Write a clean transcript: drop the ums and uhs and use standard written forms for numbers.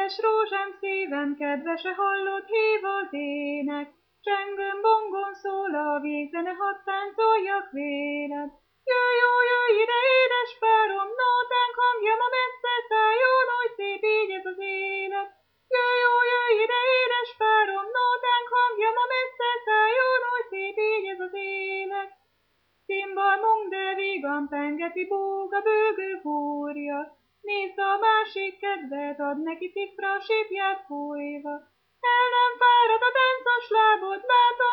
Édes rózsám szívem, kedvese hallott hív az ének, csengőn, bongón szól a végzene, hadd táncoljak véled. Jöjj, ó, jöjj ide, édes párom, nótánk hangja ma messze szálljon, oly szép így ez az élet. Jöjj, ó, jöjj ide, édes párom, nótánk hangja ma messze szálljon, oly szép így ez az élet. Cimbalmunk de vígan pengeti, búg a bőgő fúrja, nézd a másik kedvet, ad neki cifra sípját fújva. El nem fárad a táncos lábod, bátor